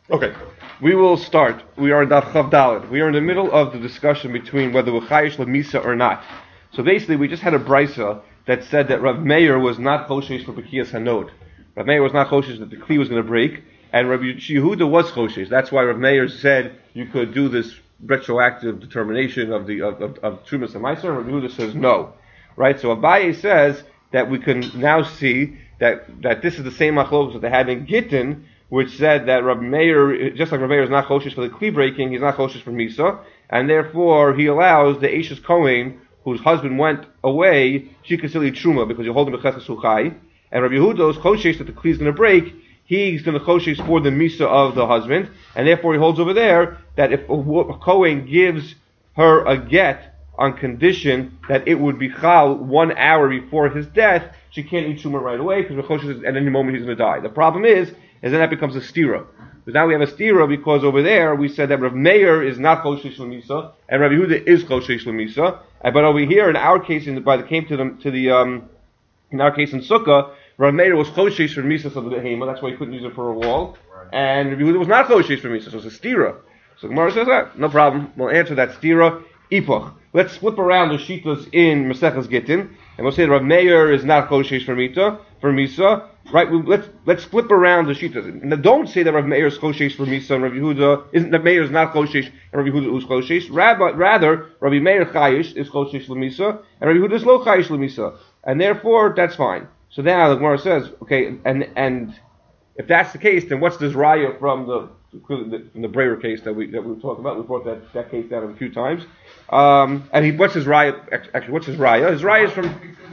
Okay, we will start. We are in Daf Chav Daled. We are in the middle of the discussion between whether we're chayish lemisa or not. So basically, we just had a brisa that said that Rav Meir was not choshesh for Bekiyas Hanod. Rav Meir was not choshesh that the kli was going to break, and Rav Yehuda was choshesh. That's why Rav Meir said you could do this retroactive determination of Trumas and Meiser, and Rav Yehuda says no. Right? So Abaye says that we can now see that this is the same machlokes that they had in Gittin, which said that Rav Meir, just like Rav Meir is not choshesh for the kli breaking, he's not choshesh for Misa, and therefore he allows the Eishes Kohen, whose husband went away, she can still eat truma because you hold him b'chesed suchai. And Rabbi Yehuda is choshesh that the kli is going to break. He's going to choshesh for the misa of the husband, and therefore he holds over there that if a Kohen gives her a get on condition that it would be chal 1 hour before his death, she can't eat truma right away because choshesh at any moment he's going to die. The problem is then that becomes a stira. Because now we have a stira because over there we said that Rav Meir is not choshesh l'misa and Rabbi Yehuda is choshesh l'misa. But over here in our case, in our case in Sukkah, Rav Meir was choshesh for misa of the behema. That's why he couldn't use it for a wall. And Rabbi Yehuda was not choshesh for misa, so it's a stira. So Gemara says that no problem. We'll answer that stira. Ipoch. Let's flip around the shitas in Maseches Gittin, and we'll say that Rav Meir is not choshesh for misa. Right, let's flip around the shitas. Now, don't say that Rav Meir is choshesh for Misa and Rav Yehuda isn't. That Meir is not choshesh and Rav Yehuda is choshesh. Rather, Rav Meir chayish is choshesh l'misa and Rav Yehuda is lo chayish l'misa, and therefore that's fine. So now the Gemara says, okay, and if that's the case, then what's this raya from the Breyer case that we talked about? We brought that case down a few times. What's his raya? Actually, what's his raya? His raya is from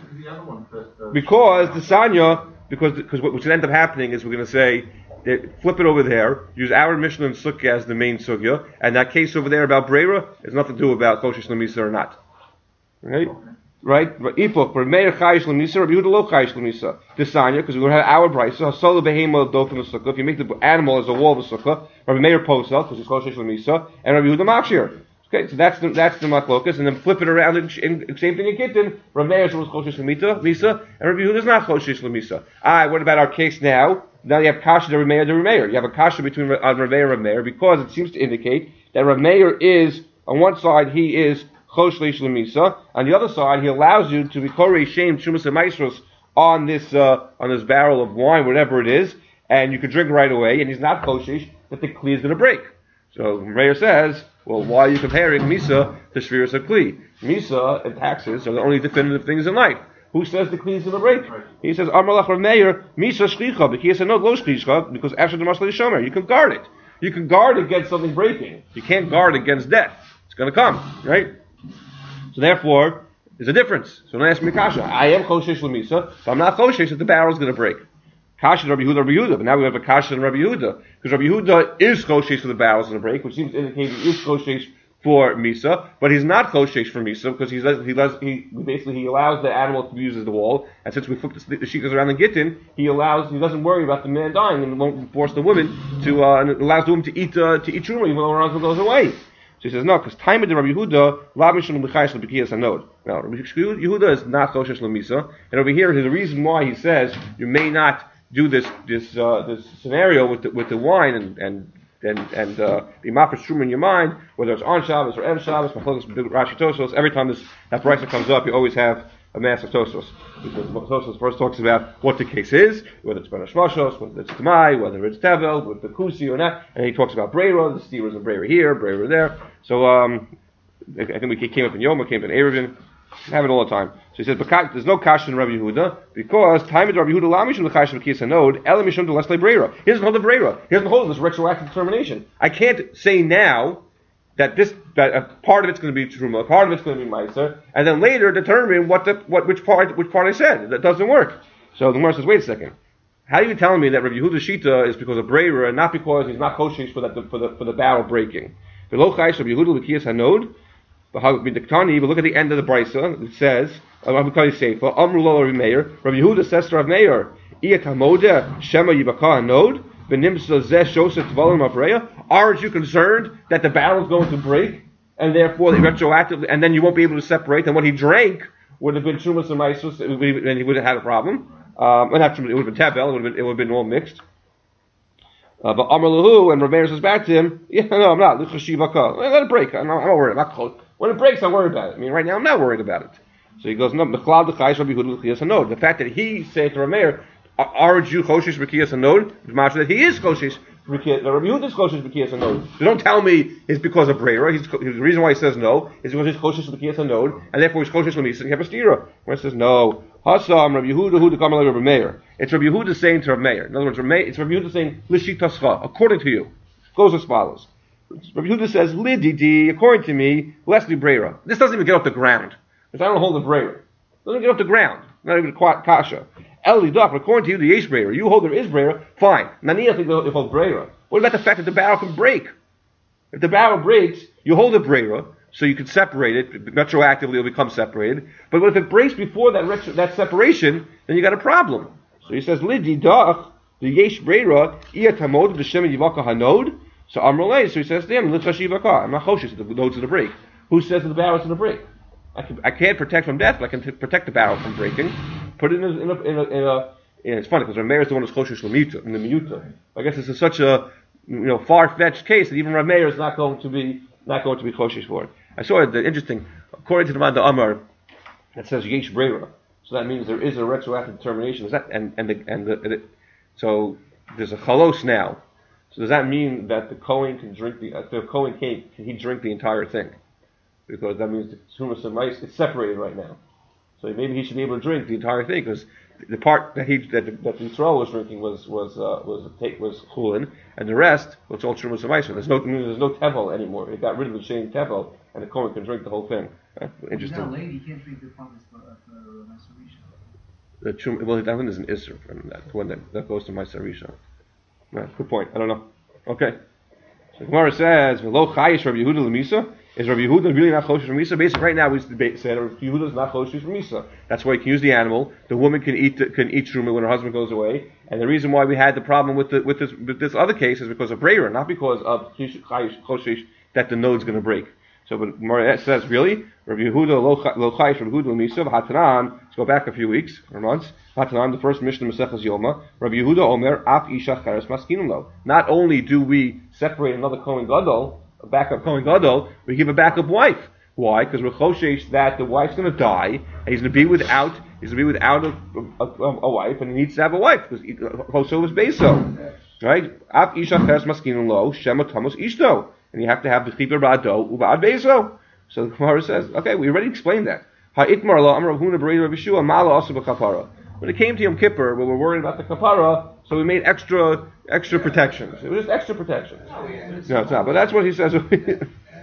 because the Sanya. Because what should end up happening is we're going to say, flip it over there, use our Mishnah and Sukkah as the main Sugya, and that case over there about Breira has nothing to do about Choshesh L'misa or not. Right? Right? Ipok, Rav Meir Chayish L'misa, Rav Yehuda Lo Chayish L'misa. Desanya, because we're going to have our Brisa, Hasola Behema Dof in the Sukkah, if you make the animal as a wall of the Sukkah, Rav Meir Posel, because it's Choshesh L'misa, and Rav Yehuda Machshir. Okay, so that's the machlokas, and then flip it around and same thing in Gittin. Rav Meir was choshesh l'misa, and Rav Yehuda is not choshesh l'misa. What about our case now? Now you have kasha to Rav Meir. You have a kasha between Rav Meir and Rav Meir because it seems to indicate that Rav Meir is on one side he is choshesh l'misa, on the other side he allows you to be korei shem shumas and maisros on this barrel of wine, whatever it is, and you can drink right away, and he's not choshesh that the kli is going to break. So Rav Meir says, well, why are you comparing Misa to Shviras HaKli? Misa and taxes are the only definitive things in life. Who says the Kli is going to break? He says, Amalach Rav Meir, Misa Shchicha, but he said, no, lo Shchicha, because after the Masla Shomer, you can guard it. You can guard against something breaking. You can't guard against death. It's going to come, right? So therefore, there's a difference. So don't ask me Kasha. I am Choshesh L'Misa, but I'm not Choshesh that the barrel is going to break. Kasha Rabbi Yehuda, but now we have a Kasha and Rabbi Yehuda, because Rabbi Yehuda is choshesh for the barrels in the break, which seems to indicate he is choshesh for Misa, but he's not choshesh for Misa because he allows the animal to be used as the wall, and since we flip the sheetas around the Gittin, he doesn't worry about the man dying and won't force the woman to and allows the woman to eat truma even though her husband goes away. So he says no, because time of the Rabbi Yehuda lamishon l'chayish l'bekiyas hanod. Now Rabbi Yehuda is not choshesh l'Misa, and over here the reason why he says you may not do this scenario with the wine and be mafresh truma in your mind, whether it's on Shabbos or Ev Shabbos, Rashi Tosos. Every time that brisa comes up, you always have a mass of Tosos. Because Tosos first talks about what the case is, whether it's Ben Hashmashos, whether it's Tamai, whether it's Tevel, with the Kusi or not, and he talks about Breira, the steers of Breira here, Breira there. So I think we came up in Yom, came up in Erevin. Have it all the time. So he says, there's no kasha in Rabbi Yehuda because time of Rabbi Yehuda lamishum l'chayish v'kiyas hanod elamishum d'lesle breira. He doesn't hold the breira. He doesn't hold this retroactive determination. I can't say now that a part of it's going to be truma, a part of it's going to be meiser, and then later determine which part I said. That doesn't work. So the Gemara says, wait a second. How are you telling me that Rabbi Yehuda's shita is because of breira and not because he's not koshesh for the barrel breaking? V'lo chayish Rabbi Yehuda l'kiyas hanod. But look at the end of the brisa. It says, Rabbi Yehuda says to Rav Meir, aren't you concerned that the barrel is going to break and therefore the retroactively, and then you won't be able to separate? And what he drank would have been Trumas and Maisus, and he would have had a problem. It would have been Tevel, it would have been all mixed. But Amar Lahu, and Rav Meir says back to him, yeah, no, I'm not. Let it break. I'm not worried. I'm not close. When it breaks, I'm worried about it. I mean, right now, I'm not worried about it. So he goes, no, the fact that he said to Rav Meir, are you Choshesh B'Kiyas Hanod? That he is Choshesh B'Kiyas. Rav Yehuda is Choshesh B'Kiyas Hanod. So don't tell me it's because of Breira. The reason why he says no is because he's Choshesh B'Kiyas Hanod, and therefore he's Choshesh L'Misa and Kepastira. When it says no, Hasam Rav Yehuda Hu Dekamar Rav Meir. It's Rav Yehuda saying to Rav Meir. In other words, it's Rav Yehuda saying L'Shitascha, according to you. It goes as follows. Rav Yehuda says Lididi, according to me, Leslie Breira. This doesn't even get off the ground. Because I don't hold the Breira. It doesn't get off the ground. Not even a kasha. Eli Duck, according to you, the Yesh Breira. You hold there is Breira, fine. Naniach, you hold Breira. What about the fact that the barrel can break? If the barrel breaks, you hold the Breira, so you can separate it. Retroactively, it'll become separated. But what if it breaks before that separation, then you got a problem. So he says, Lidi Duck, the Yesh Breira, Iya Tamod, the Shem Yivaka Hanod. So Amrulay, so he says to him, I'm not Choshesh, the node's going to break. Who says that the barrel's going to break? I can't protect from death, but I can protect the barrel from breaking. Put it in a it's funny because Rav Meir is the one who's Choshesh L'Miyuta, in the Miyuta. I guess this is such a far-fetched case that even Rav Meir is not going to be Choshesh for it. I saw it interesting. According to the Manda Amar, it says Yesh Breira, so that means there is a retroactive determination. Is that so there's a chalos now. So does that mean that the Kohen can drink can he drink the entire thing? Because that means the Tumas and Mice is separated right now. So maybe he should be able to drink the entire thing, because the part that Yisrael was drinking was chulin, and the rest was all Tumas and Mice. There's no tevel anymore. It got rid of the shame tevel, and the Kohen can drink the whole thing. Interesting. Now, lady can't drink the promise of Masarisha. Well, that one is an Isser, and that one that goes to Masarisha. Right, good point. I don't know. Okay. So Gemara says, "V'lo chayish Rabbi Yehuda l'misa." Is Rabbi Yehuda really not choshesh from Misa? Basically, right now we say Rabbi Yehuda is not choshesh from Misa. That's why he can use the animal. The woman can eat truma when her husband goes away. And the reason why we had the problem with this other case is because of Breira, not because of choshesh that the node's going to break. So, but Gemara says, really, Rabbi Yehuda lo chayish Rabbi Yehuda l'misa v'hatanan. Let's go back a few weeks or months. Hatanan, the first Mishnah Maseches Yoma. Rabbi Yehuda omer af isha cheres maskinu lo. Not only do we separate another Kohen Gadol, a backup Kohen Gadol, we give a backup wife. Why? Because we're choshesh that the wife's going to die, and he's going to be without a wife, and he needs to have a wife because Choso was Beso, right? Af isha cheres maskinu lo shema tamos ishto, and you have to have the chiper ba'ado uba'ad Beso. So the Gemara says, okay, we already explained that. Ha'itmar lo amar Rav Huna b'rei Rav Yeshua mala also b'kapara. When it came to Yom Kippur, we were worried about the kapara, so we made extra protections. It was just extra protections. No, it's not. But that's what he says. and it's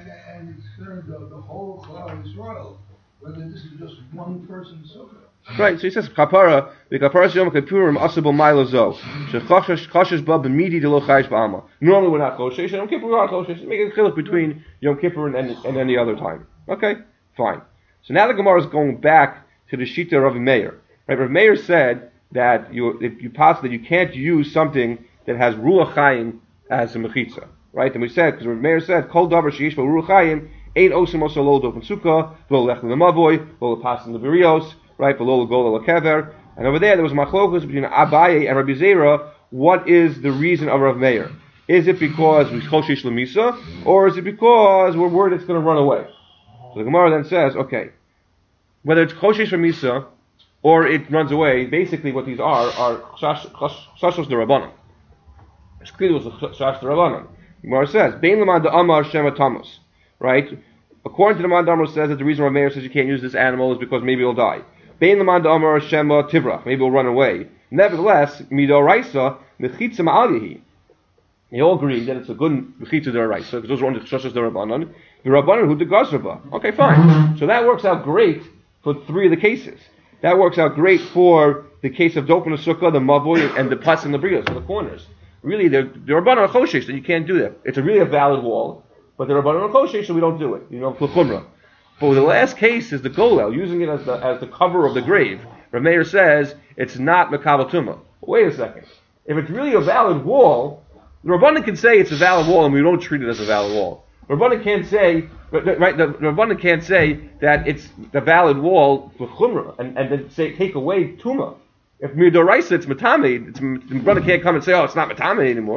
the whole Klal Yisrael, whether this is just one person's sukkah. Right. So he says kapara. The kapara Yom Kippurim asabel mailozo. Shechoshesh ba b'midi de lo chayish ba'ama. Normally we're not choshesh. Yom Kippur we're not choshesh. Make a chiluk between Yom Kippur and any other time. Okay, fine. So now the Gemara is going back to the Shita of Rav Meir. Right, Rav Meir said that if you pass that you can't use something that has ruach chayim as a mechitza, right? And we said, because Rav Meir said, kol davar sheyesh bo ruach chayim ain't osim oso lo dofen sukkah, lo lech l'mavoy, lo lepas in the berios, right? Lo l'gol l'kever. And over there was machlokus between Abaye and Rabbi Zera. What is the reason of Rav Meir? Is it because we choshesh l'misa, or is it because we're worried it's going to run away? So the Gemara then says, okay, whether it's choshesh l'misa or it runs away, basically what these are chashos d'Rabbanan. It's clear it was a chash d'Rabbanan. Gemara says, Bein l'man da'amar shema tamos, right? According to the man da'amar says that the reason why Meir says you can't use this animal is because maybe it'll die. Bein l'man da'amar shema tivrach, maybe it'll run away. Nevertheless, midoraisa mechitza ma'al. They all agree that it's a good mechitza d'oraisa, because those are only chashos d'Rabbanan. The Rabbanan who the gazraba. Okay, fine. So that works out great for three of the cases. That works out great for the case of Dopen Sukkah, the Mavoy, and the Plas and the Brios, so the corners. Really, the Rabbanan Choshesh, that you can't do that. It's really a valid wall, but the Rabbanan Choshesh, so we don't do it. L'chumra. But the last case is the Golel, using it as the cover of the grave. Rav Meir says it's not Mekabel Tumah. Wait a second. If it's really a valid wall, the Rabbanan can say it's a valid wall, and we don't treat it as a valid wall. Rabbanan can't say, right? The Rabbanan can't say that it's the valid wall for chumrah and then say take away tuma. If midoraisa it's matame, the Rabbanan can't come and say, oh, it's not matame anymore.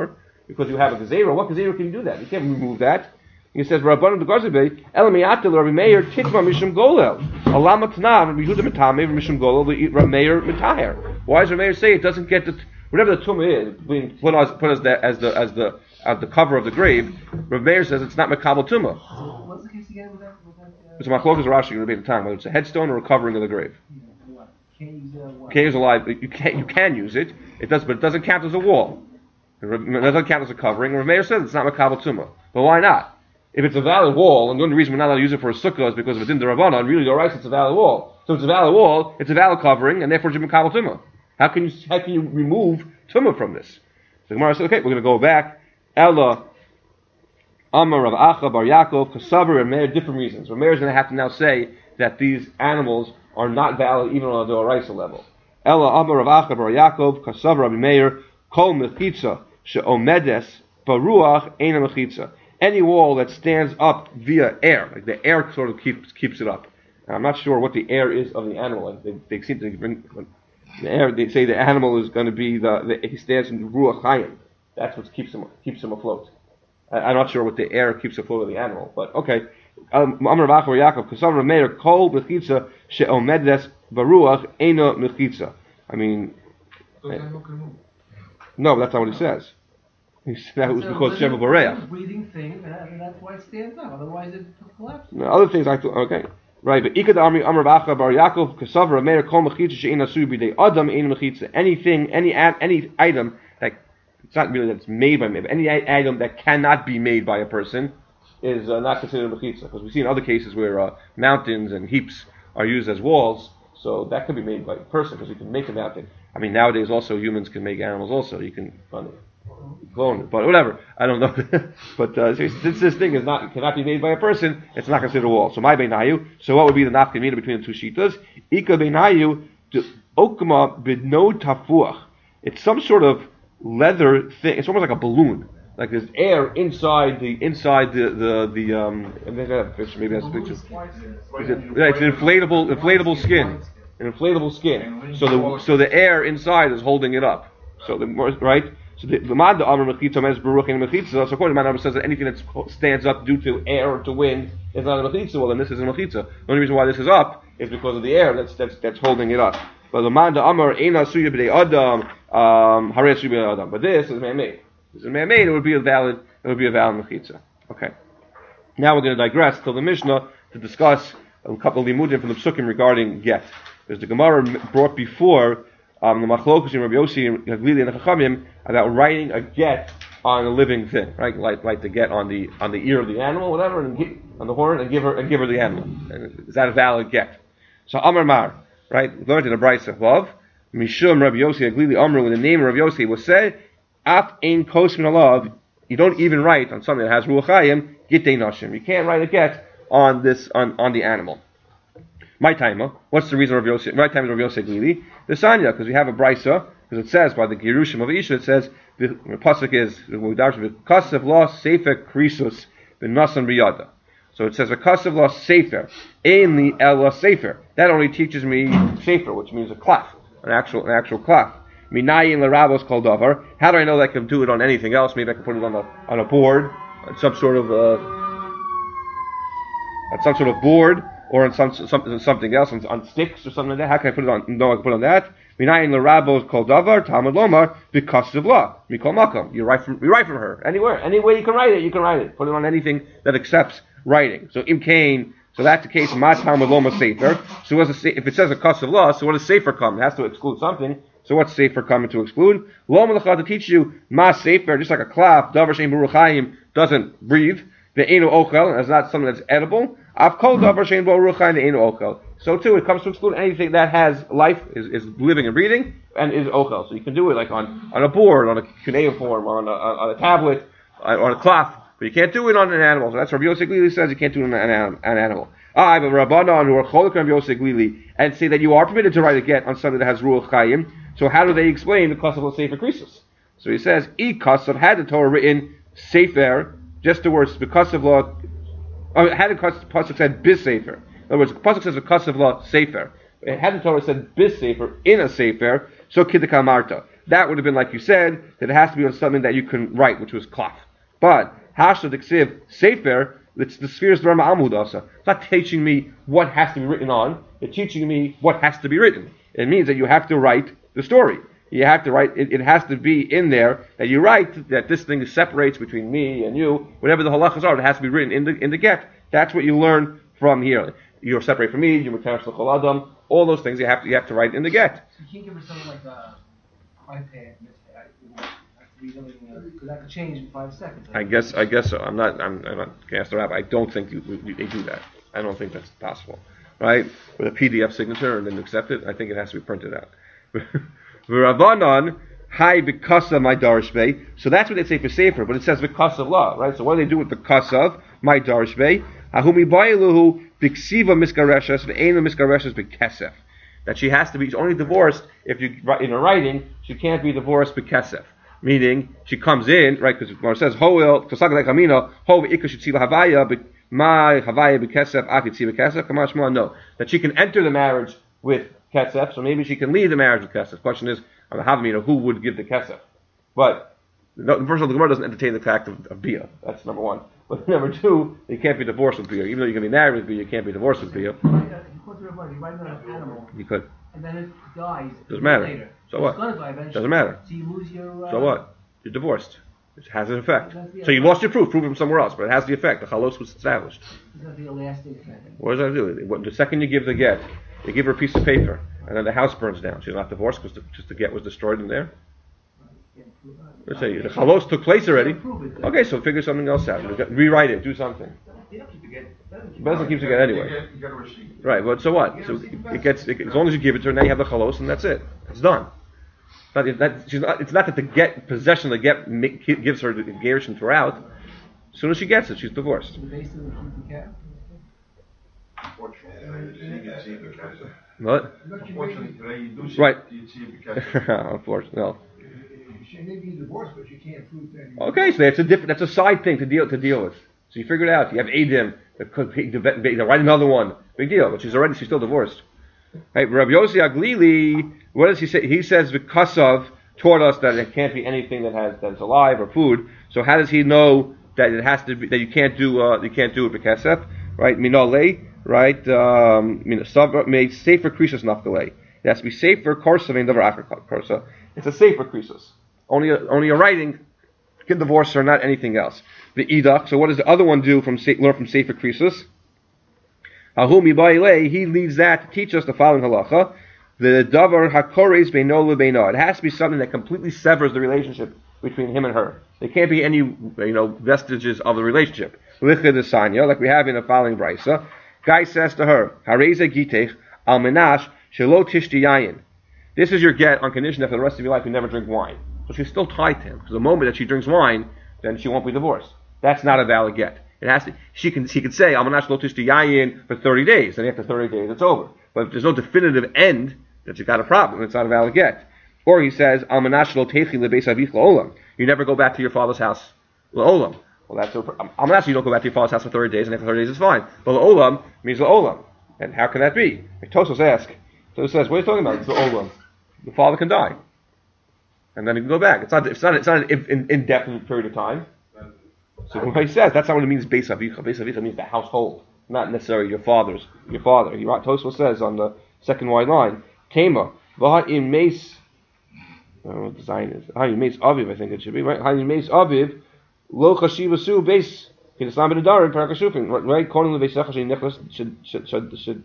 because you have a gezerah. What gezerah can you do that? You can't remove that. He says, Rabbanim the Garzebe, Elamiatel, Rabbi Meir, Titma Mishum Golel. Alama Tanav, Rabbi Yehuda Metame, Mishum Golel, Rabbi Meir Metaher. Why does Rabbi Meir say it doesn't get the, whatever the tumah is, being put as the cover of the grave, Rabbi Meir says it's not Mekabel tumah. So what's the case again with that? It's a machlokas Rashi Rabbi time, whether it's a headstone or a covering of the grave. What? Can't use what? Can't use a live, you can use it, but it doesn't count as a wall. It doesn't count as a covering. Rabbi Meir says it's not Mekabel tumah. But why not? If it's a valid wall, and the only reason we're not allowed to use it for a sukkah is because of it's in the Rabbanan, really, you're right, it's a valid wall. So it's a valid wall, it's a valid covering, and therefore it's Mekabel tumah. How can you remove tumah from this? So the Gemara says, okay, we're going to go back. Ella, Amar, Rav Acha, Bar Yaakov, Kasavar, and Meir, different reasons. Rav Meir is going to have to now say that these animals are not valid even on a Doraisa level. Ella, Amar, Rav Acha, Bar Yaakov, Kasavar, Rabbi Meir, Kol Mechitza, She'omedes, Baruach, Eina Mechitza. Any wall that stands up via air, like the air sort of keeps it up. Now, I'm not sure what the air is of the animal. Like they seem to bring the air. They say the animal is going to be he stands in the ruach chayim. That's what keeps him afloat. I'm not sure what the air keeps afloat of the animal, but okay. Amar Rav Acha Yaakov Kasav Rav Meir Kol Mechitza She'omedes Baruach Eina Mechitza. I mean, no, that's not what he says. That was because Sheva Boreach. Breathing thing, and that's why it stands up. Otherwise, it collapses. No, other things like okay, right? But Ikad Amri Amar Bacha Bar Yaakov Kasav Meir Kol Mechitza She'ein Asur B'dei Adam Ein Mechitza. Anything, any item that it's not really that it's made by me, but any item that cannot be made by a person is not considered mechitza. Because we see in other cases where mountains and heaps are used as walls, so that could be made by a person because you can make a mountain. I mean, nowadays also humans can make animals also. You can clone it, but whatever. I don't know. But since this thing cannot be made by a person, it's not considered a wall. So my beinayu. So what would be the nafkamina between the two shitas? Ika beinayu to okma bidno tafuach. It's some sort of leather thing. It's almost like a balloon. Like there's air inside the maybe that's a picture. It's an inflatable skin. An inflatable skin. So the air inside is holding it up. So right. So the Amar Mechitza means Baruch and Mechitza. So according to my number says that anything that stands up due to air or to wind is not a Mechitza. Well, then this is a Mechitza. The only reason why this is up is because of the air that's holding it up. But the Amar Eina Suya B'dei Adam Harei Suya B'dei Adam. But this is man-made. This is man-made. It would be a valid Mechitza. Okay. Now we're going to digress till the Mishnah to discuss a couple of limudim from the Psukim regarding get. There's the Gemara brought before the Machlokus in Rabbi Yossi and Glili and the Chachamim about writing a get on a living thing, right? Like the get on the ear of the animal, whatever, and on the horn, and give her the animal. And is that a valid get? So Amar Mar, right? We learned in the Brisa above. Mishum Rabbi Yossi Glili Amru, when the name of Rabbi Yossi was said, Af ein kos min alav. You don't even write on something that has ruach chayim gitei nashim. You can't write a get on this on the animal. My timer. What's the reason Rabbi Yossi? My time is Rabbi Yossi Glili. The Sanya, because we have a brisa, because it says by the Girushim of Isha, it says the pasuk is kasev lo sefer krisus b'nasan b'yada. So it says a kasev lo sefer ainli ela sefer. That only teaches me sefer, which means a cloth, an actual cloth. Minayin l'rabos kol davar. How do I know that I can do it on anything else? Maybe I can put it on a board, on some sort of board, or on something else, on sticks or something like that. How can I put it on? No, I can put it on that. Minayin l'rabos kol davar Talmud lomar b'kasev la mikol makom. You write from her anywhere, any way you can write it. You can write it. Put it on anything that accepts writing. So im kain. So that's the case. Ma Talmud lomar sefer. So if it says a kasev la, so what does sefer come? It has to exclude something. So what's sefer coming to exclude? Lo malacha to teach you ma sefer, just like a cloth. Davar shein baruch chayim doesn't breathe. The einu ochel is not something that's edible. Av kol davar shein baruch chayim the einu ochel. So too, it comes to exclude anything that has life, is living and breathing, and is ochel. So you can do it like on a board, on a cuneiform, on a tablet, on a cloth, but you can't do it on an animal. So that's what Rabbi Yossi Glili says. You can't do it on an animal. I have a Rabbanan who are cholik Rabbi Yossi Glili and say that you are permitted to write a get on something that has ruach chayim. So how do they explain the kasev sefer krisus? So he says, "E kasev had the Torah written sefer, just the words the kasev law. Had the pasuk said bis sefer. In other words, the pasuk says the kasev law sefer. It had the Torah said bis sefer in a sefer. So kidduka marta. that would have been like you said, that it has to be on something that you can write, which was cloth. But Hashad Ksiv Sefer, it's the spheres of Rama Amud also. It's not teaching me what has to be written on, it's teaching me what has to be written. It means that you have to write the story. You have to write, it has to be in there that you write that this thing separates between me and you, whatever the halachas are, it has to be written in the get. That's what you learn from here. You're separate from me, you're mekadosh l'chol adam, all those things you have to write in the get. So you can't give her something like a iPad, because that could change in 5 seconds. I guess so. I'm not going to ask the rabbi. I don't think they do that. I don't think that's possible. Right? With a PDF signature and then accept it, I think it has to be printed out. V'ravanan, hi v'kasav my darshbei. So that's what they say for Sefer, but it says v'kasav law, right? So what do they do with v'kasav, my darshbei? Ahumi ba'iluhu v'ksiva miskareshes v'eina miskareshes v'kesef. That she has to be, she's only divorced if you, in her writing, she can't be divorced v'kesef. Meaning, she comes in, right, because it says, Hoel, Tosaka Kamina, Ho v'ika shetzila havaya, my havaya b'kesef, akitzi b'kesef, kamashma, no. That she can enter the marriage with kesef, so maybe she can leave the marriage with kesef. The question is, on the Havamina, who would give the kesef? But, first of all, the Gemara doesn't entertain the fact of bia. That's number one. But number two, you can't be divorced with bia. Even though you can be married with bia, you can't be divorced with bia. You could. And then it dies. Doesn't matter. Later. So what? It's gonna die eventually. Doesn't matter. So you lose your. So what? You're divorced. It has an effect. So you lost your proof. Prove it somewhere else, but it has the effect. The chalos was established. It's gonna be a lasting effect. What does that do? The second you give the get, you give her a piece of paper, and then the house burns down. She's not divorced because the get was destroyed in there. Let's say the chalos took place already. Okay, so figure something else out. Rewrite it. Do something. It doesn't keep the get anyway. Right, but so what? So it gets as long as you give it to her, now you have the chalos, and that's it. It's done. It's not that the get possession of the get gives her the gerushin throughout. As soon as she gets it, she's divorced. What? Right. Unfortunately, no. She may be divorced, but she can't prove that. Okay, so that's a side thing to deal with. So you figure it out. You have Adim, write another one. Big deal. But she's still divorced. Right, Rabbi Yossi Aglili, what does he say? He says V'kasav taught us that it can't be anything that's alive or food. So how does he know that it has to be that you can't do it b'kesef? Right, minole, right? Made safer krisus nafkalei. It has to be safer korsa vein davar acher korsa. It's a safer krisus. Only a writing can divorce her, not anything else. The idach. So what does the other one do learn from safer krisus? He leaves that to teach us the following halacha: the davar hakores beino lebeino. It has to be something that completely severs the relationship between him and her. There can't be any vestiges of the relationship. Lichid like we have in the following brisa. Guy says to her, Hareza gitech al menash shelo tishti yayin. This is your get on condition that for the rest of your life you never drink wine. So she's still tied to him because the moment that she drinks wine, then she won't be divorced. That's not a valid get. It has to. He could say Almanash lo tishti yayin for 30 days, and after 30 days it's over. But if there's no definitive end, that you got a problem. It's not a valid get. Or he says Almanash lo techi lebeis avich laolam. You never go back to your father's house laolam. Well, that's Almanash. You don't go back to your father's house for 30 days, and after 30 days it's fine. But laolam means laolam, and how can that be? Tosos ask. So it says, what are you talking about? It's laolam. The father can die, and then he can go back. It's not an indefinite period of time. So when he says that's not what it means. Beis avicha. Beis avicha means the household, not necessarily your father. Tosfos says on the second wide line, Tema v'ha'im meis. I don't know what the sign is. Ha'im meis aviv. I think it should be right. Ha'im meis aviv lo chashiva su beis. In the Islam b'nedarim parakashufin. Right. Calling the beis achashin nechlas should.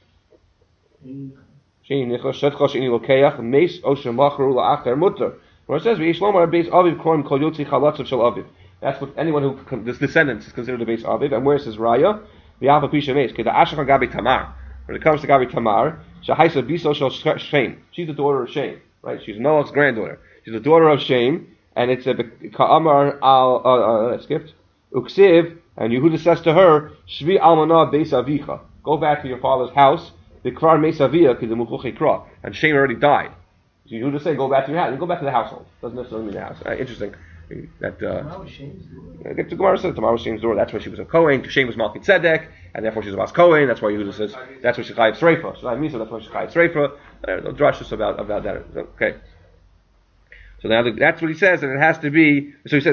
Shein nechlas shadcha sheini lokeach meis o shemachru la'acher mutter. When it says v'yish lomar beis aviv korim kol yotzi chalatzav shel aviv. That's what anyone who this descendants is considered a base aviv. And where it says raya, the alpha pisha meis. The ashach gabi tamar. When it comes to gabi tamar, shahaisa biso shel Shem. She's the daughter of Shem, right? She's Noach's granddaughter. She's the daughter of Shem, and it's a ka'amar al skipped uksiv. And Yehuda says to her, shvi almanah beis avicha. Go back to your father's house. The kvar meis avia kidemuchuch ikra. And Shem already died. So Yehuda say, go back to your house. You go back to the household. Doesn't necessarily mean the house. Interesting. That Gemara says tomorrow was Shem's door. That's why she was a Kohen. Shem was Malki Tzedek, and therefore she's a Bas Kohen. That's why Yehuda says that's why she's Chayiv Sreifa. So that means that's why she's Chayiv Sreifa. No drushes about that. Okay. So now that's what he says, and it has to be. So he says,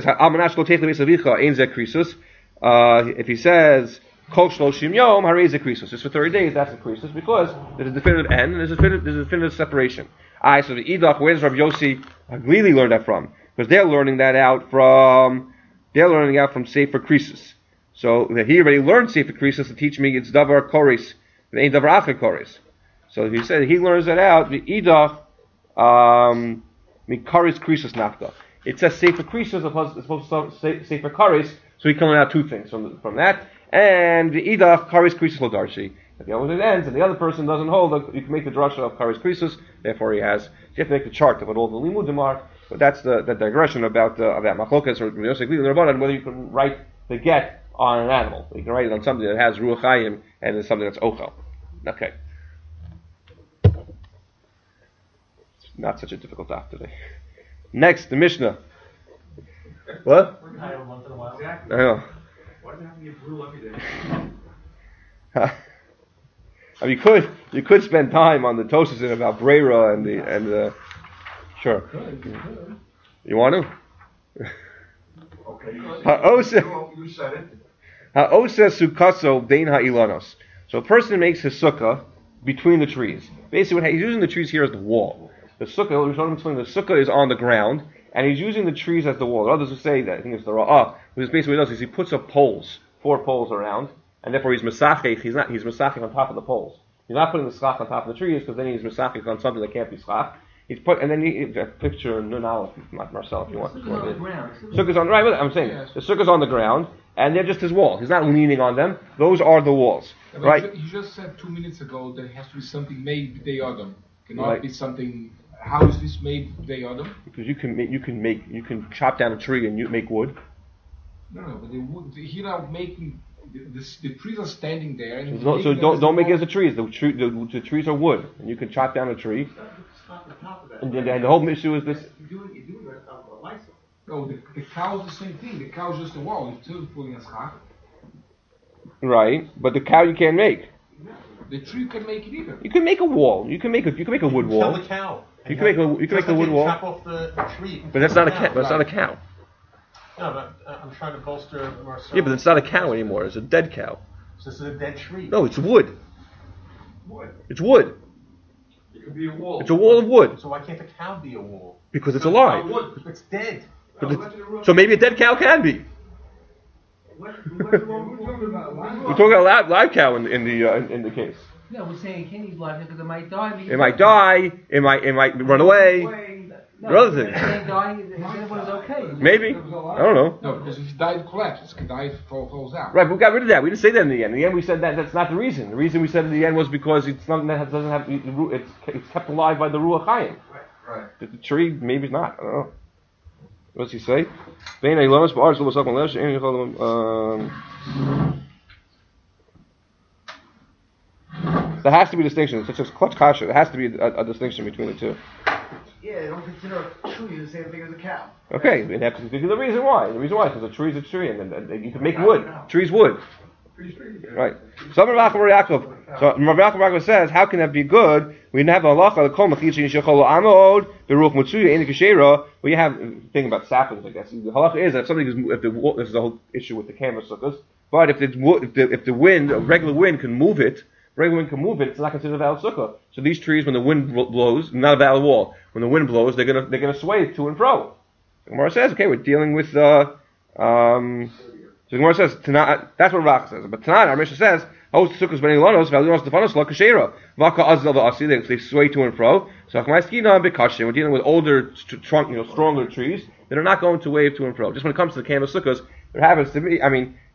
if he says Kol Shloshim Yom Harei Ze Krisos, just for 30 days, that's a Krisos because there's a definitive end and there's a definitive separation. So the Idach, where does Rav Yossi Haglili learn that from? Because they're learning out from Sefer Krisos. So he already learned Sefer Krisos to teach me it's Davar Koris, it ain't Davar Acher Koris. So he said he learns that out. The Idach Mikaris Krisos Nafka. It says Sefer Krisos as opposed to Sefer Karis, so he can learn out two things from that. And the Idach Karis Krisos Lodarshi. If the other ends and the other person doesn't hold, you can make the drasha of Karis Krisos. Therefore, he has. So you have to make the chart of what all the limudim are. But that's the digression about machlokas or Yosef Glili Rabbanan, whether you can write the get on an animal. You can write it on something that has ruach hayim and it's something that's ochel. Okay. Not such a difficult daf today. Next, the Mishnah. What? Once in a while. Exactly. I know. Why does it have to get brutal every day? I mean, you could spend time on the Tosasin about Breira and the sure. You want to? Okay. You said it. Ha'oseh sukaso bein ha'ilanos. So a person makes his sukkah between the trees. Basically, what he's using the trees here as the wall. The sukkah is on the ground, and he's using the trees as the wall. Others will say that I think it's the ra'ah. Because basically what he does is he puts up poles, 4 poles around, and therefore he's mesachik. He's mesachik on top of the poles. He's not putting the schach on top of the trees because then he's mesachik on something that can't be schach. He's put, and then a picture, not Marcel, if you want. Sukkah's on the ground. Sukkah's on, right, I'm saying, the sukkah's on the ground, and they're just his wall. He's not leaning on them. Those are the walls, right? You just said 2 minutes ago there has to be something made b'dei adam. Cannot Right. be something. How is this made b'dei adam? Because you can chop down a tree and you make wood. No, but the wood. Here are making the trees are standing there. And So making don't make it as a the trees. The trees are wood, and you can chop down a tree. Stop the top of that. And the whole issue is this. You're doing it a license. No, the cow is the same thing. The cow is just a wall. It's still pulling a schach. Right, but the cow you can't make. The tree can make it either. You can make a wall. You can make a wood Kill wall. the cow. You can make a wood wall. Chop off the tree. But that's not a cow. That's not a cow. No, but I'm trying to bolster Marcel. Yeah, but it's not a cow anymore. It's a dead cow. So this is a dead tree. No, it's wood. What? It's wood. It could be a wall. It's a wall of wood So why can't the cow be a wall? because it's alive. It's dead. But so maybe a dead cow can be. What's We're wrong talking about We're talking about live cow in the case. No, we're saying it can't be live because it might die. It might die. It might run away. No, There are other things. It ain't dying. If everyone's okay. Maybe. I don't know. No, because if it dies, it collapses. It dies, falls out. Right, but we got rid of that. We didn't say that in the end. In the end, we said that that's not the reason. The reason we said in the end was because it's something that doesn't have it's kept alive by the ruach hayim. Right. The tree, maybe it's not. I don't know. What does he say? There has to be a distinction. Such as clutch kasha. There has to be a distinction between the two. Yeah, they don't consider a tree the same thing as a cow. Okay, we have to consider the reason why. The reason why is because a tree is a tree, and you can make wood. Tree's wood. Right. So Rav Yaakov says, how can that be good? We have a halacha the kol mechitzi shechol amod beruch mutzuya in the kishera. We have thing about saplings, I guess. The halacha is that if something is, this is the whole issue with the canvas sukkahs. But if the wind, a regular wind, can move it, it's not considered a valid sukkah. So these trees, when the wind blows, not a valid wall. When the wind blows, they're gonna sway to and fro. The Gemara says, okay, we're dealing with So the Gemara says, that's what Rav says. But tonight, our Mishnah says, they sway to and fro. So we're dealing with older, stronger trees that are not going to wave to and fro. Just when it comes to the canvas sukkahs, there happens to be,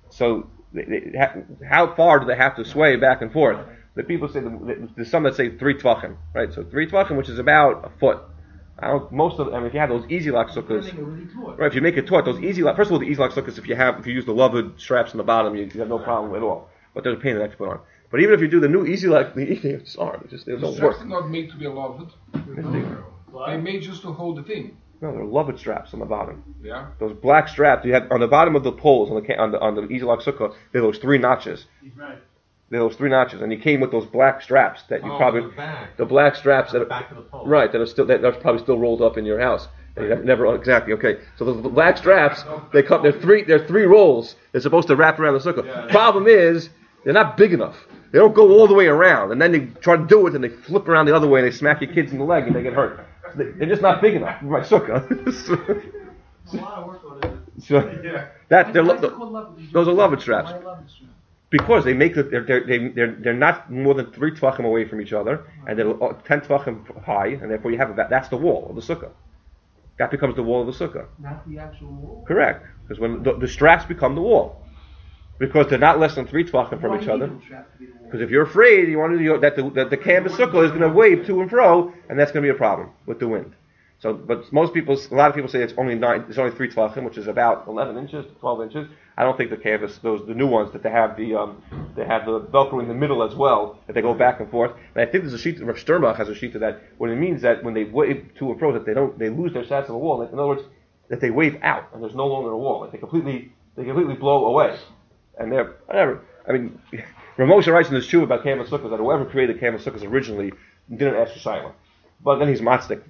how far do they have to sway back and forth? The people say, there's some that say 3 tvachim, right? So 3 tvachim, which is about a foot. If you have those easy lock sukkahs, right? If you make it taut, those easy lock. First of all, the easy lock sukkahs, if you use the loved straps on the bottom, you have no problem at all. But there's a pain in the neck to put on. But even if you do the new easy lock, there's The no straps work. are not made to be loved. They're made just to hold the thing. No, they're loved straps on the bottom. Yeah. Those black straps you have on the bottom of the poles on the easy lock sukkah. They're those 3 notches. He's right. They're those 3 notches, and he came with those black straps that you Oh, probably the back. the black straps The that back of the pole. right that are probably still rolled up in your house. Never exactly. Okay, so the black straps they come. They're three rolls. They're supposed to wrap around the sukkah. Problem is they're not big enough. They don't go all the way around, and then they try to do it, and they flip around the other way, and they smack your kids in the leg, and they get hurt. They're just not big enough for my sukkah. A lot of work on it. So that Why is it called lovage? those are lovage straps. Why lovage straps? Because they make they're not more than 3 tvachim away from each other, and they're 10 tvachim high, and therefore you have that's the wall of the sukkah. That becomes the wall of the sukkah. Not the actual wall? Correct, because when the straps become the wall, because they're not less than 3 tvachim from each other. Because if you're afraid, you want to that the canvas sukkah is going to wave to and fro, and that's going to be a problem with the wind. So, but a lot of people say it's only 3 tvachim, which is about 11 inches, 12 inches. I don't think the canvas, the new ones that they have the Velcro in the middle as well, that they go back and forth. And I think there's a sheet. Rav Sternbach has a sheet of that, when it means that when they wave to and fro, that they lose their stats of the wall. In other words, that they wave out and there's no longer a wall. Like they completely blow away. And they're whatever. I mean, Rav Moshe writes in his tshuva about canvas sukkahs that whoever created canvas sukkahs originally didn't ask for Shaila. But then he's matzdik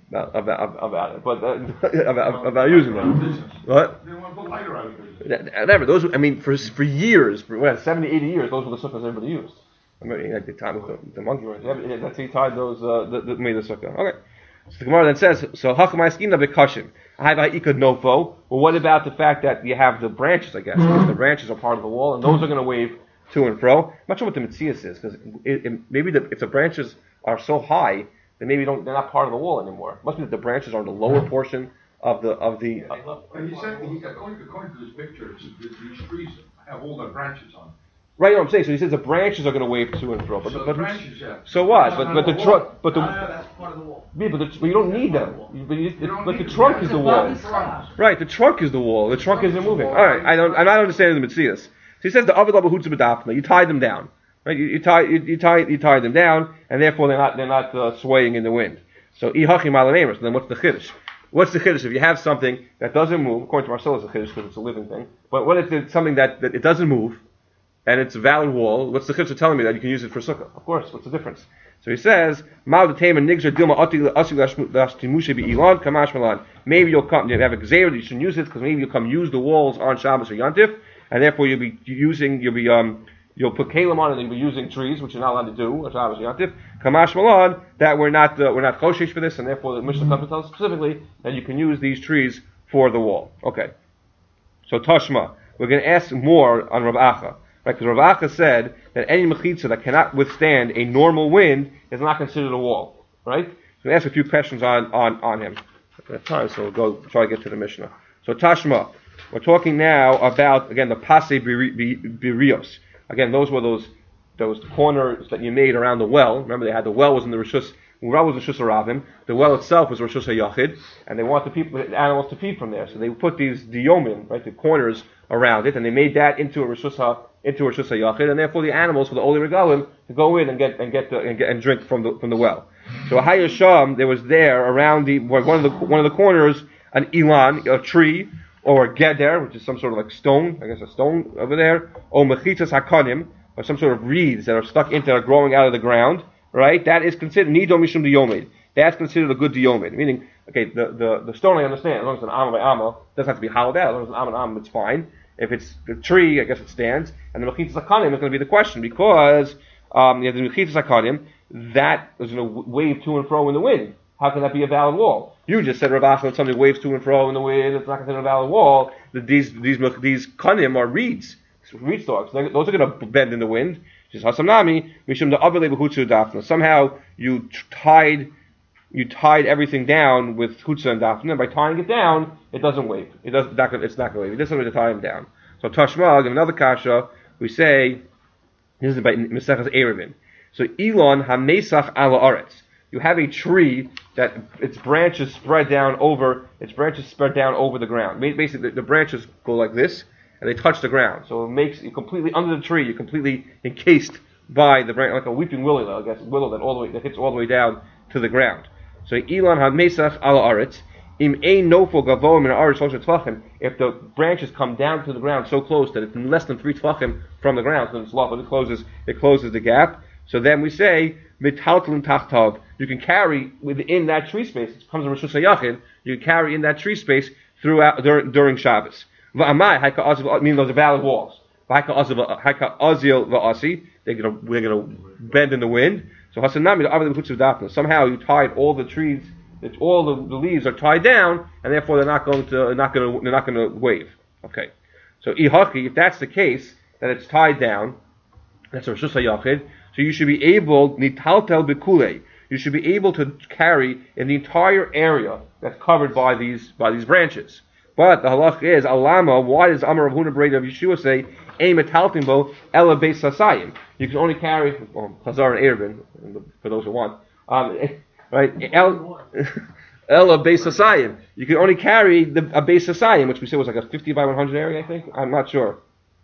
about it. But about using them. What? They want to put lighter on it. Whatever. Those, I mean, for years, for 70, 80 years, those were the sukkahs everybody used. I mean, at the time with the monkey ones. That's how he tied those. Made the sukkah. Okay. So the Gemara then says, so hachamaskina bekashim. I have ikad nofo. Well, what about the fact that you have the branches? I guess the branches are part of the wall, and those are going to wave to and fro. I'm not sure what the mitzias is, because maybe if the branches are so high, then maybe they're not part of the wall anymore. It must be that the branches are in the lower portion of the. And he said, according to this picture, these trees have all their branches on. Right, you know what I'm saying. So he says the branches are going to wave to and fro, but So the branches, yeah. So what? But the trunk, but No, that's part of the wall. but you don't need them. But the trunk is the wall. Right, the trunk is the wall. The trunk isn't moving. All right, I'm not understanding the mitzias. So he says the other double hutz b'dafna. You tie them down, right? You tie them down, and therefore they're not swaying in the wind. So ihachim alameimers. Then what's the chiddush? What's the chiddush? If you have something that doesn't move, according to Marcel, it's a chiddush because it's a living thing. But what if it's something that it doesn't move, and it's a valid wall? What's the chiddush telling me that you can use it for sukkah? Of course. What's the difference? So he says, maybe you'll come, you have a gzeir that you shouldn't use it, because maybe you'll come use the walls on Shabbos or Yantif, and therefore you'll put kalim on it, and you'll be using trees, which you're not allowed to do on Shabbos or Yantif. Kamash Malan, that we're not koshish for this, and therefore the Mishnah comes to tell us specifically that you can use these trees for the wall. Okay. So Tashma, we're going to ask more on Rav Acha. Right, because Rav Acha said that any mechitza that cannot withstand a normal wind is not considered a wall. Right? So we ask a few questions on him. At time, so we'll go try to get to the Mishnah. So Tashma, we're talking now about again the Pasei Birios. Again, those were those corners that you made around the well. Remember, they had the well was in the Rishus. Well was Rishus Aravim. The well itself was Rishus HaYachid, and they want the animals to feed from there. So they put these diomim, right, the corners around it, and they made that into a Rishus HaYachid, and therefore the animals for the Oli Regalim to go in and drink from the well. So a Hayasham, there was there around one of the corners an ilan, a tree, or a geder, which is some sort of like stone, I guess a stone over there, or mechitas hakanim, or some sort of reeds that are growing out of the ground. Right, that is considered nido mishum diyomid. That's considered a good diyomid. Meaning, okay, the stone I understand, as long as it's an amma by amma, it doesn't have to be hollowed out. As long as it's an amma, it's fine. If it's the tree, I guess it stands. And the mechitas hakanim is going to be the question, because you have the mechitas hakanim that is going to wave to and fro in the wind. How can that be a valid wall? You just said, Rav Acha, when something waves to and fro in the wind, it's not considered a valid wall. These kanim are reed stalks. Those are going to bend in the wind. Somehow you tied everything down with chutza and dafna, and by tying it down, it doesn't wave. It's not going to wave. This is going to tie them down. So Tashma, in another kasha, we say this is by Mesechas Erevin. So Elon hamesach ala aretz. You have a tree that its branches spread down over the ground. Basically, the branches go like this, and they touch the ground. So it makes you completely under the tree. You're completely encased by the branch, like a weeping willow, I guess, willow that hits all the way down to the ground. So Elon hamesach ala aretz. Im ein nofo gavoim in aretz shlosh tvachim. If the branches come down to the ground so close that it's less than 3 tvachim from the ground, so it's lawful, it closes the gap. So then we say Metaltalin Tachtav. You can carry within that tree space. It comes from Rosh Hashanah. You can carry in that tree space throughout during Shabbos. Meaning those are valid walls. They're gonna bend in the wind. So somehow you tied all the trees, all the leaves are tied down, and therefore they're not going to wave. Okay. So if that's the case, that it's tied down, that's a Reshus HaYachid. So you should be able nitaltel bekule. You should be able to carry in the entire area that's covered by these branches. But the halach is alama. Why does Amar Rav Huna Breda of Yeshua say ein metaltin bo ela beis hasayim? You can only carry Chazar and Erevin for those who want. Right? Ela beis hasayim. You can only carry a beis hasayim, which we said was like a 50 by 100 area. I think. I'm not sure.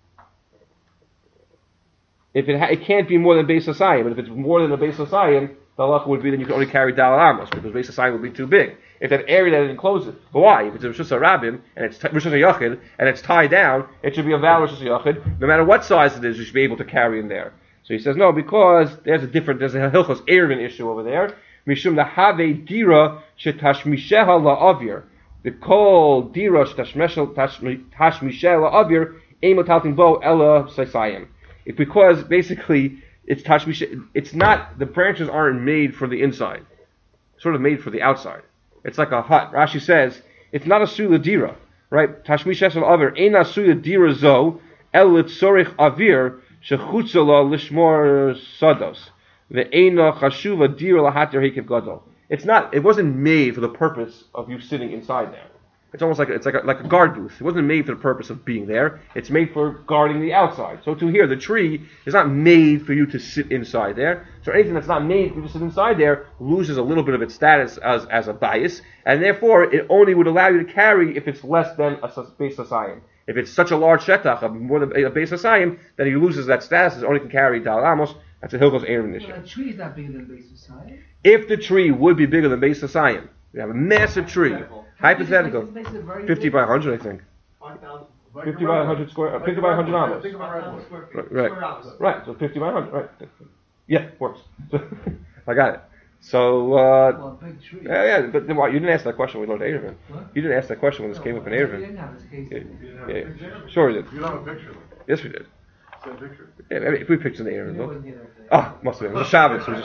If it can't be more than beis hasayim, but if it's more than a beis hasayim, the halacha would be that you can only carry Dal Amos because beis hasayim would be too big. If that area that it encloses, but why? If it's a Reshus HaRabim and it's Reshus HaYachid and it's tied down, it should be a valid Reshus HaYachid. No matter what size it is, you should be able to carry in there. So he says no, because there's a Hilchos Erevin issue over there. Mishum lahave dira shetashmisheha la'avir. The kol dira shetashmisheha la'avir emotalting bo ella saisayim. Because basically it's tashmisheha. It's not, the branches aren't made for the inside. It's sort of made for the outside. It's like a hut. Rashi says it's not a sula dira, right? Tashmishes of avir ain't a sula dira zo el litzorich avir shechutzala lishmor sados the eina chashuva dira lahater hekev gadol. It's not. It wasn't made for the purpose of you sitting inside there. It's almost like a guard booth. It wasn't made for the purpose of being there. It's made for guarding the outside. So to here, the tree is not made for you to sit inside there. So anything that's not made for you to sit inside there loses a little bit of its status as a bias, and therefore it only would allow you to carry if it's less than a beis hasayim. If it's such a large shetach of more than a beis hasayim, then he loses that status. It only can carry Dal Amos. That's a Hilchos Erevin issue. A tree is not bigger than beis hasayim. If the tree would be bigger than beis hasayim, you have a massive tree. Hypothetical. 50 by 100, I think. 50 by 100 square. 50 by 100 amos. Right. So 50 by 100. Right. Yeah, works. I got it. So. Big tree. Yeah. But then why you didn't ask that question when we learned Erevin? You didn't ask that question when this came up in We Erevin. didn't have this case. Yeah. Sure we did. You don't have a picture. Yes, we did. Same picture. Yeah, maybe if we pictured the Erevin. You Look. wasn't here that day. Oh, must have been. It was a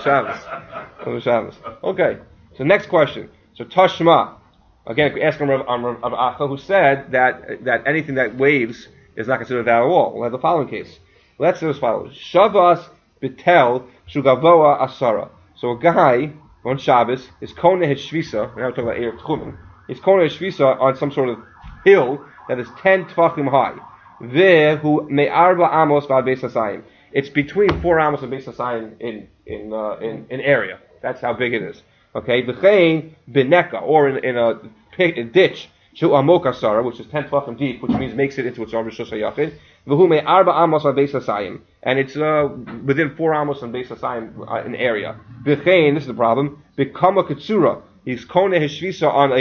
Shabbos. Okay. So next question. So Tashma. Again, we ask him Rav Acha, who said that anything that waves is not considered a valid wall. We'll have the following case. Let's do as follows: Shavas betel shugavoa asara. So a guy on Shabbos is kona his shvisa. Now we're talking about Erev Tchumen. He's kona his shvisa on some sort of hill that is 10 tefachim high. There who me'arba amos v'ad beis hasayim. It's between 4 amos and beis hasayim in area. That's how big it is. Okay, v'chein beneka, or in a ditch, shu amok asara, which is 10 tefachim deep, which means makes it into its own Reshus HaYachid. V'hu me'arba amos v'ad beis hasayim, and it's within 4 amos and beis hasayim in area. V'chein, this is the problem. B'kama ketsura, he's kona his shvisa on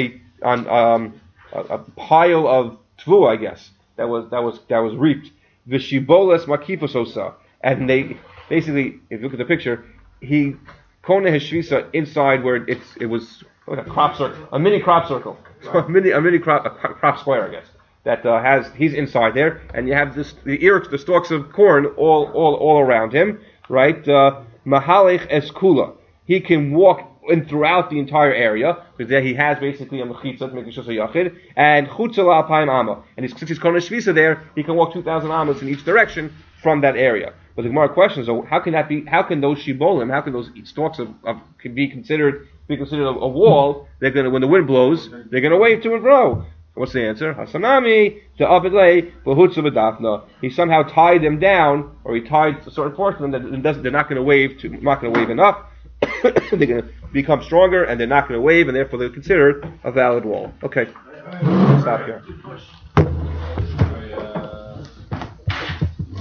a pile of tvu, I guess, that was reaped. V'shiboles makifos osa, and they basically, if you look at the picture, he kona his shvisa inside where it was like a crop circle, a mini crop circle, a mini crop square, I guess. That he's inside there, and you have the stalks of corn all around him, right? Mahalech eskula, he can walk in throughout the entire area because there he has basically a mechitza making Reshus HaYachid, and chutzala alpayim amma, and since he's kona shvisa there, he can walk 2,000 amos in each direction from that area. But the Gemara questions: so how can that be? How can those shibolim? How can those stalks can be considered a wall? They're gonna, when the wind blows, they're gonna wave to and fro. What's the answer? Hasanami the abedlei v'hutzu b'dafna. He somehow tied them down, or he tied a certain portion of them that they're not going to wave enough. They're going to become stronger, and they're not going to wave, and therefore they're considered a valid wall. Okay, stop here.